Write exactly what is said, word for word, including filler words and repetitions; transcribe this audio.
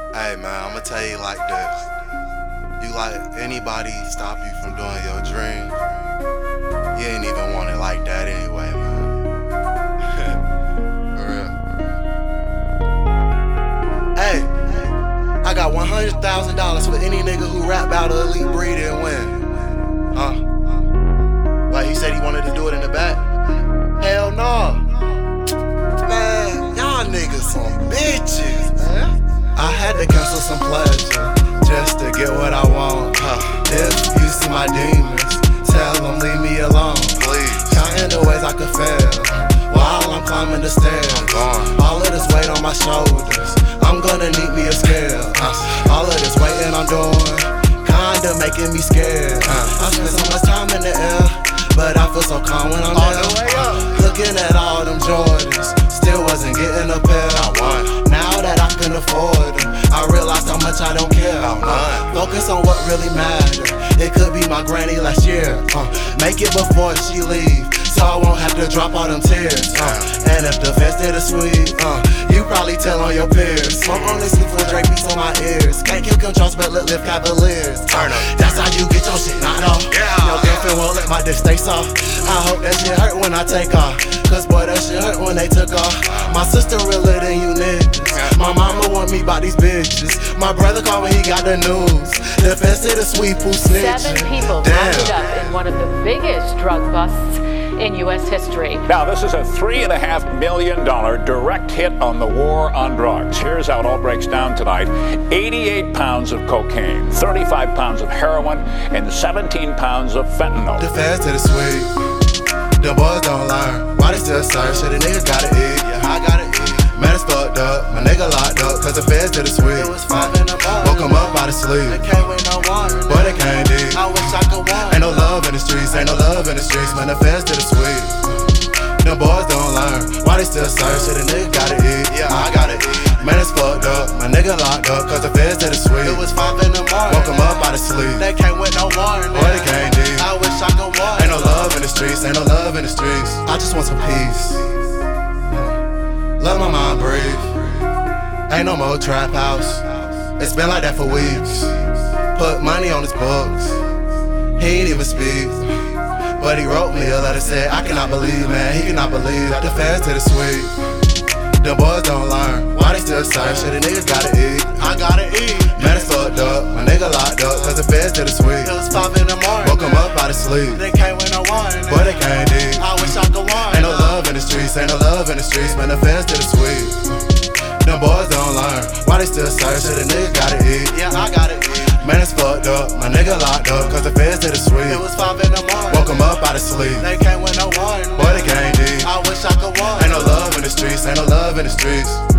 Hey man, I'ma tell you like this. You let anybody stop you from doing your dream, you ain't even want it like that anyway, man. For real. Hey, I got one hundred thousand dollars for any nigga who rap about an elite breed and win. Huh? Like he said he wanted to do it in the back? Hell no. Man, y'all niggas some bitches, man. I had to cancel some pleasure just to get what I want. Huh. If you see my demons, tell them leave me alone. Please. Counting the ways I could fail while I'm climbing the stairs. I'm gone. All of this weight on my shoulders, I'm gonna need me a scale. Uh, all of this waiting I'm doing, kinda making me scared. Uh, I spend so much time in the air, but I feel so calm when I'm all there. The way up. Looking at all them Jordans, still wasn't getting a pair. Now that I can afford them, I realize how much I don't care. Uh, focus on what really matters. It could be my granny last year. Uh, make it before she leave, so I won't have to drop all them tears. Uh, and if the fence did a sweet, uh, you probably tell on your peers. Smoke on this sleep with Drake beats on my ears. Can't kill controls, but let live Cavaliers. Turn up. That's how you get your shit knocked off. Yeah. Your girlfriend won't let my dick stay soft. I hope that shit hurt when I take off, cause boy that shit hurt when they took off. My sister realer than you niggas. My mama want me by these bitches. My brother called when he got the news. The fence did a sweep who snitching. Seven people rounded up in one of the biggest drug busts in U S history. Now, this is a three and a half million dollar direct hit on the war on drugs. Here's how it all breaks down tonight. eighty-eight pounds of cocaine, thirty-five pounds of heroin, and seventeen pounds of fentanyl. The feds did a sweep. The boys don't learn. Why they still serve? Shit, the niggas gotta eat. Yeah, I gotta eat. Man, it's fucked up. My nigga locked up, cause the feds did a sweep. It was five in the morning. Woke him up out of sleep. They can't win no water. Boy, they can't dig. I wish I could walk. Ain't no love in the streets, ain't no love in the streets. Man, the feds did a sweep. Them boys don't learn. Why they still serve? Shit, the nigga gotta eat. Yeah, I gotta eat. Man, it's fucked up. My nigga locked up, cause the feds did a sweep. It was five in the morning. Woke him up out of sleep. They can't win no water. Boy, they can't dig. I wish I could walk. Ain't no love in the streets, ain't no love in the streets. I just want some peace. Let my mind breathe. Ain't no more trap house. It's been like that for weeks. Put money on his books. He ain't even speak, but he wrote me a letter, said I cannot believe, man, he cannot believe. The fans to the sweet. The boys don't learn. Why they still serve? Shit, the niggas gotta eat. I gotta eat. Man, it's fucked up. My nigga locked up, cause the feds to the sweet. It was five in the morning. Woke him up out of sleep. They can't win no warning. Boy, they can't dig. I wish I could warn. Ain't no love in the streets, ain't no love in the streets. Man, the feds to the sweet. Them boys don't learn. Why they still serve? Shit, the niggas gotta eat. Yeah, I gotta eat. Man, it's fucked up. My nigga locked up, cause the feds to the sweet. It was five in the morning. Woke him up out of sleep. They can't win no warning. Boy, they can't dig. I wish I could warn. Ain't no love in the streets, ain't no love in the streets.